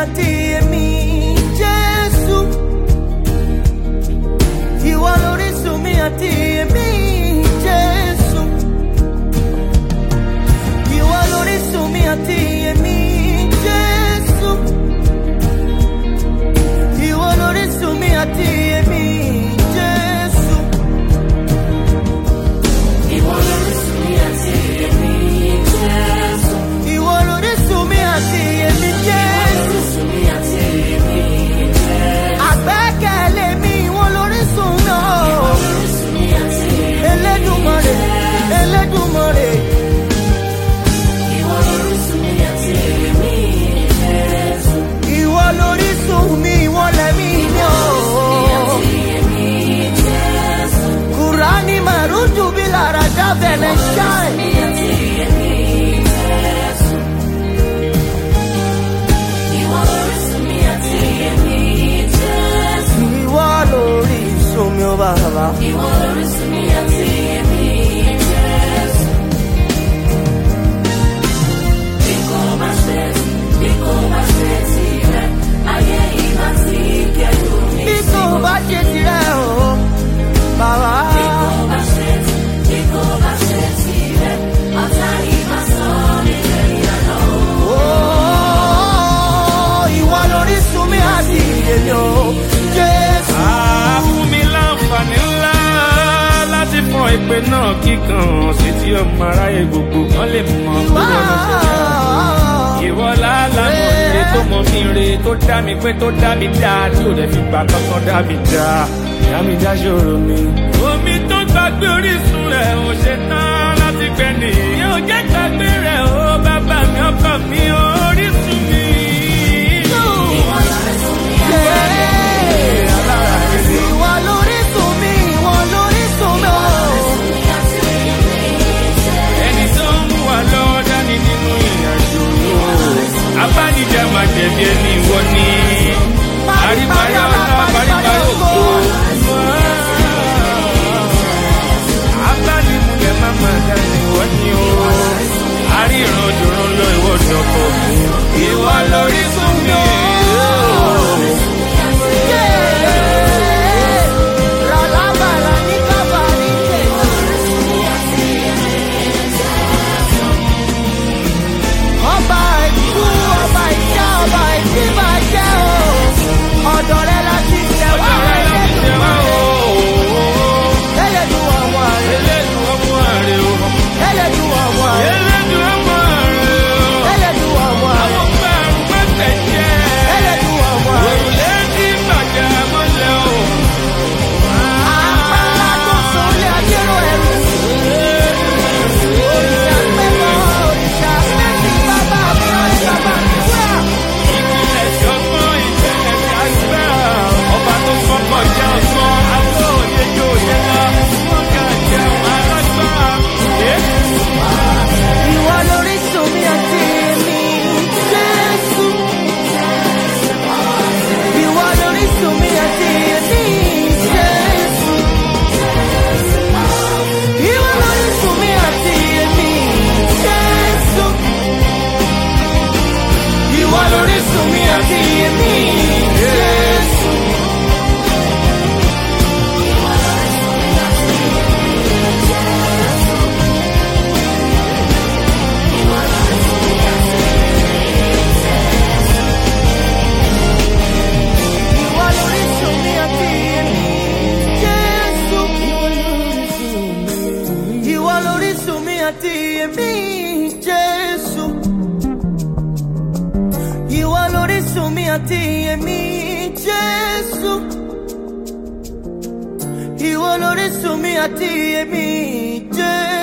àti èmi Jésù. Ìwọ lórísun mi àti èmi Jésù. Ìwọ lórísun mi àti èmi Jésù. Ìwọ lórísun mi àti èmi Jésù. Ìwọ lórísun mi àti èmi Jésù. Ìwọ lórísun mi àti èmi Jésù. Àgbẹ́kẹ̀lé mi ìwọ lórísun náà. Elédùmarè, Elédùmarè. Ìwọ lórísun mi àti èmi Jésù. Ìwọ lórísun mi, ìwọ lẹ̀mí mi o. Kùránì màrúdù bí lára dábẹ̀lẹ̀ ṣáì. Ìwọ lórísun mi o bàbá. Ìwọ lórísun mi àti èmi Jésù. Bí kò bá ṣe tirẹ̀, ayé ìbá ti kẹ́rù mi. Bí kò bá ṣe tirẹ̀ o, bàbá. Bí kò bá ṣe tirẹ̀, ọ̀tá ìbá sọ nílẹ̀ ìyànà o. Ìwọ lórísun mi àti èmi o, Jésù. Fún mi láǹfààní ńlá láti fọ ìpè náà kíkan sí tí ọmọ aráyé gbogbo kan lè mọ owó lọ́sẹ̀. Ìwọ lálàá ire tó mọ mi re tó dá mi pé tó dá mi dá tí ò dẹ̀ fi gbà kankan dá mi dá. Ìyá mi dá ṣòro mi. Omi tó gbàgbé orísun rẹ̀ ò ṣe tán láti gbẹ nìyí. Ò jẹ́ gbàgbé rẹ̀ ó bàbá mi ọkọ mi orísun mi. Ìwọ lórísun mi, ìwọ lórísun mi o. Ẹni tó ń mú wa lọ́wọ́ dání nínú ìrìnàjò. Abánijá máa jẹ̀bi ẹni ìwọ ni. Àríbáyá ọ̀nà àbáríbáyá òkú. Abánimúlẹ̀ máa máa dání ìwọ ni o. Àríran òjòrò lọ ìwọ dọ̀kọ̀ mi. Ìwọ lórísun mi o. Ọba ìkú, ọba ìṣá, ọba ìdíbàjẹ́ o. Ọ̀dọ̀ rẹ láti ṣẹ̀ wá Elédùmarè. Elédùn ọmọ rẹ. Elédùn ọmọ rẹ o. Elédùn ọmọ rẹ. Elédùn ọmọ rẹ o. Elédùn ọmọ rẹ. Àwọn gbàrún pẹ̀tẹ̀ jẹ́. Elédùn ọmọ rẹ. Òrùlé tí bàjẹ́ mọ́lẹ̀ o. Àpárá tó sọlé ajérò ẹrù. Òrìṣà pẹ́pọ̀, òrìṣà pẹ́sì bàbá mi, bàbá mi wá. Ìpìlẹ̀ ṣọgbọ́n ìpìlẹ̀ ṣàgbà. Ọba tó fọ́kọ̀ jẹ́ ọ̀gbọ́n. Àwọn òye yóò yẹ lọ. Wọ́n kà jẹun alágbá. Ìwọ lórísun mi àti èmi Jésù. Ìwọ lórísun mi àti èmi Jésù. Ìwọ lórísun mi àti èmi Jésù. Ìwọ lórísun mi àti èmi Jésù. Ìwọ lórísun mi àti èmi Jésù. Ìwọ lórísun mi àti èmi Jésù. Ìwọ lórísun mi àti èmi Jésù. Ìwọ lórísun mi àti èmi Jésù.